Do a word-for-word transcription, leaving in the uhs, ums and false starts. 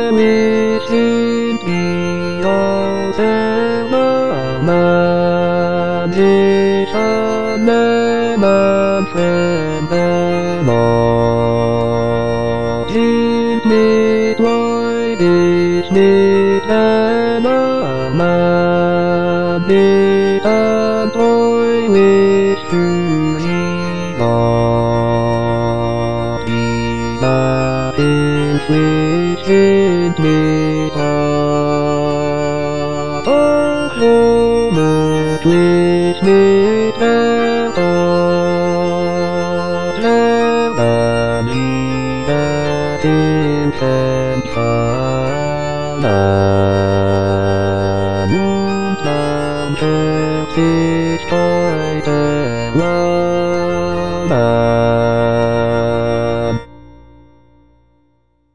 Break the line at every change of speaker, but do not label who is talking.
wish be all the magic of never tremble. Keep me quiet, is me and a magic and boy wish to see God. Be my wish me God. Oh, Lord, wish me God. Never leave that in Canada. Moon down,